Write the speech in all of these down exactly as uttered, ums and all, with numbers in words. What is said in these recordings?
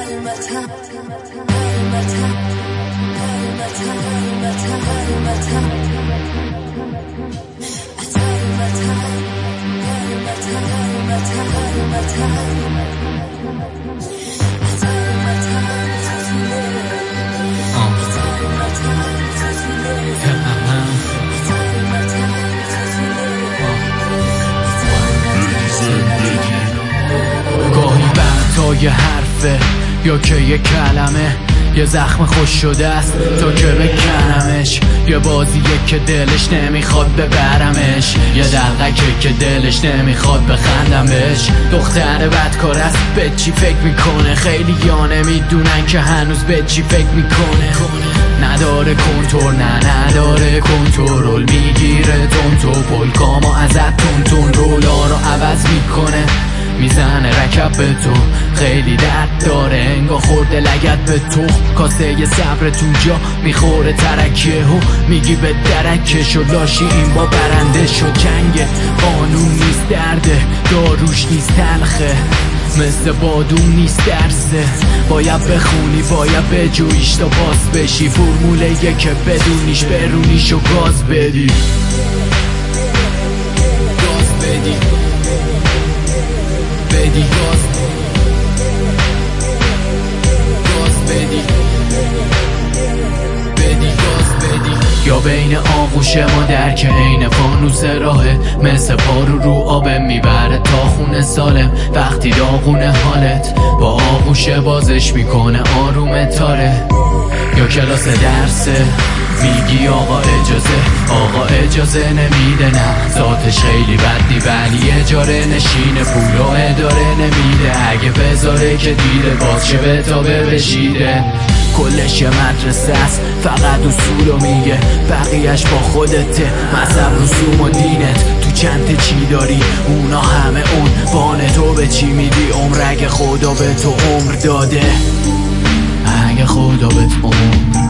گاهی وقتا یه حرفه یا که یه کلمه یه زخم خوش شده است تا که بکنمش، یه بازیه که دلش نمیخواد ببرمش، یه دلقکه که دلش نمیخواد بخندمش. دختر بدکار است به چی فکر میکنه، خیلی یا نمیدونن که هنوز به چی فکر میکنه. نداره کنترل، نه نداره کنترل، میگیره تون تو پلکامو ازت تون تون رولا رو عوض میکنه، میزنه رکب به تو، خیلی درد داره انگار خورده لگت به تو. کاسه یه صبر تو جا میخوره ترکیه و میگی به درکش و لاشی این با برنده شد. جنگ قانون نیست درده، داروش نیست تلخه، مثل بادون نیست درسه، باید بخونی باید بجویش تا باز بشی، فرموله یه که بدونیش برونیش و گاز بدی گاز بدی بدی گاز گاز بدی بدی گاز بدی. یا بین آغوش ما درک عین فانوس راهه، مثل پارو رو آبه میبره تا خونه سالم. وقتی داغونه حالت با آغوش بازش میکنه آروم تاره، یا کلاس درسه میگی آقا اجازه، آقا اجازه نمیده، نه ذاتش خیلی بدی ولی اجاره نشینه، پول و اداره نمیده، اگه بذاره که دیده باز چه به تابه بشیده. کلش یه مدرسه است فقط اصولو میگه، بقیهش با خودته، مذهب رسوم و دینت تو چند چی داری اونا همه اون بانه. تو به چی میدی عمر اگه خدا به تو عمر داده، اگه خدا به تو عمر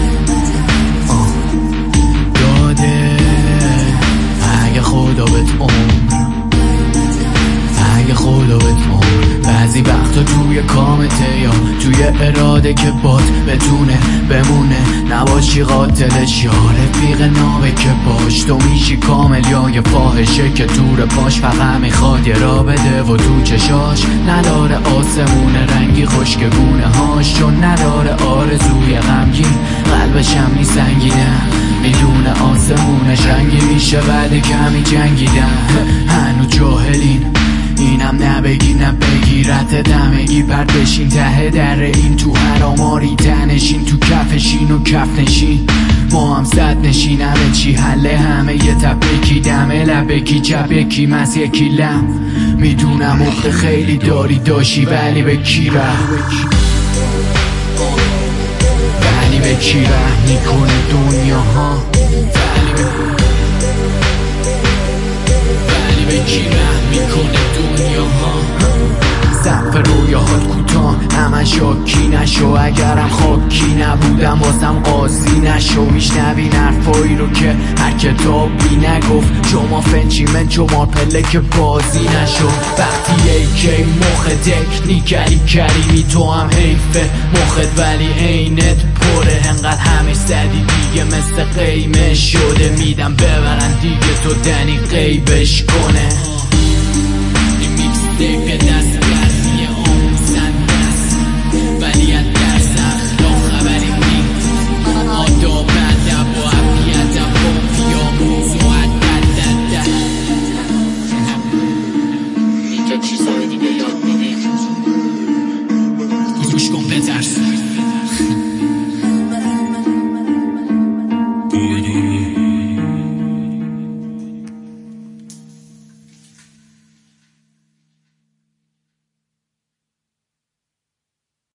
اگه خدا بهت عمر اگه خدا بهت عمر. بعضی وقتا توی کامته یا توی اراده که باد بتونه بمونه، نباشی قاتلش یا رفیق نابه که باش تو میشی کامل، یا یه فاحشه که تور پاش فقط میخواد یه را بده و تو چشاش نداره آسمون رنگی خشکگونه هاش، چون نداره آرزوی غمگین قلبش هم نیست سنگینه، میدونه آسمونش رنگی میشه بعد کمی جنگیدن. هنو جاهلین اینم نبگی نبگیرت دمگی، پر بشین ته در این تو حراماری تنشین، تو کفشین و کف نشین ما هم صد نشین، همه چی حله همه یه تپکی دمه لبکی چپکی مس یکی لم. میدونم اخت خیلی داری داشی ولی به کی رحم، ولی به کی رحم میکنه دنیا ها، ولی به کی رحم میکنه دنیا ها. سقف رویاهات کوتاه همه شاکی نشو، اگرم خاکی نبودم واسم قاضی نشو. میشنوین حرفایی رو که هر کتابی نگفت، شما فنچی من شما پله که بازی نشو. وقتی ایکی مخ دک نیکری کریمی تو هم حیفه مخت ولی عینت پره، انقدر همه زدی دیگه مثل قیمه شده، میدم ببرن دیگه تو دنی قیبش کنه. این میکس دک دست گرمیه آموزن دست ولی از درس اخلاق خبری نیست، آداب ادب و عبیدب و پیاموز و عدد اینجا چیزهای دیگه یاد میدیم گوش کن بترس.